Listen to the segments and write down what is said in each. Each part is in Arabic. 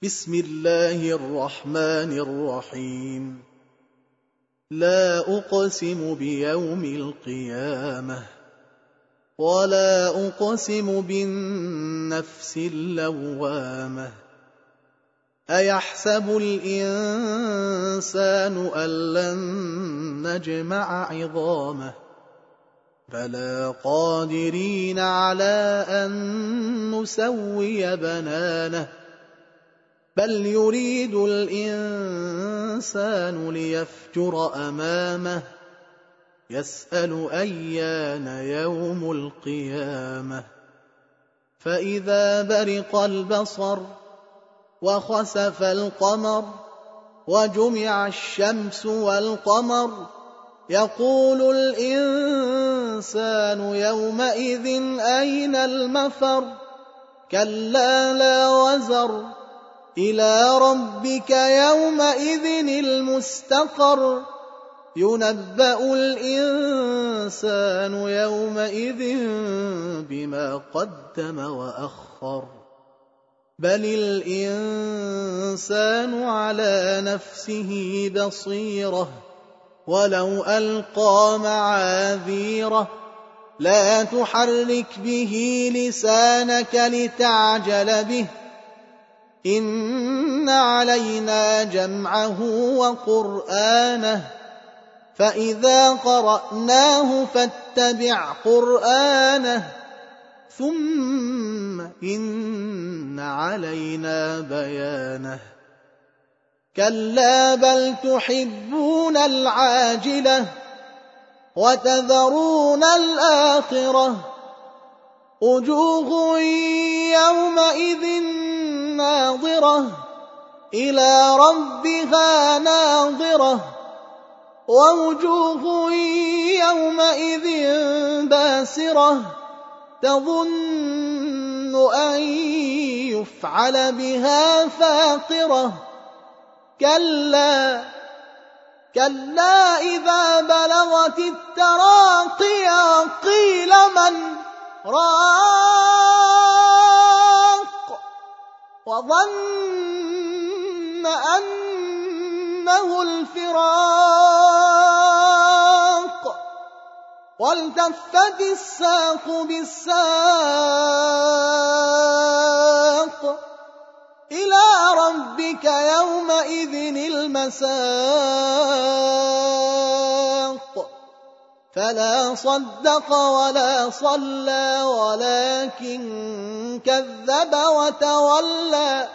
بسم الله الرحمن الرحيم. لا أقسم بيوم القيامة ولا أقسم بالنفس اللوامة. أيحسب الإنسان أن لن نجمع عظامه بلى قادرين على أن نسوي بنانه بل يريد الإنسان ليفجر أمامه يسأل أيان يوم القيامة. فإذا برق البصر وخسف القمر وجمع الشمس والقمر يقول الإنسان يومئذ أين المفر كلا لا وزر إلى ربك يومئذ المستقر ينبأ الإنسان يومئذ بما قدم وأخر بل الإنسان على نفسه بصيرة ولو ألقى معاذيره لا تحرك به لسانك لتعجل به إن علينا جمعه وقرآنه فإذا قرأناه فاتبع قرآنه ثم إن علينا بيانه. كلا بل تحبون العاجلة وتذرون الآخرة وجوه يومئذ ناظرة إلى ربها ناظرة ووجوه يومئذ باسرة تظن أن يفعل بها فاقرة كلا إذا بلغت التراقي قيل من راق وظن أنه الفراق والتفت الساق بالساق إلى ربك يومئذ المساق فلا صدق ولا صلى ولكن كذب وتولى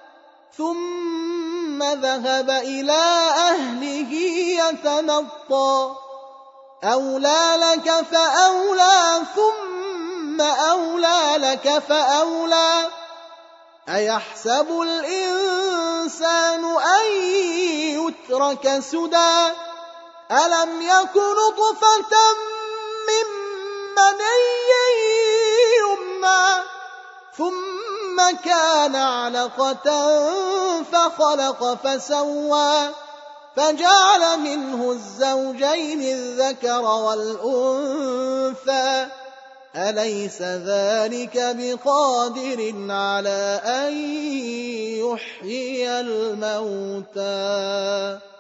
ثم ذهب إلى أهله يتمطى أولى لك فأولى ثم أولى لك فأولى أيحسب الإنسان أن يترك سدى ألم يك نطفة من مني يمنى ثم كان علقة فخلق فسوى فجعل منه الزوجين الذكر والأنثى أليس ذلك بقادر على أن يحيي الموتى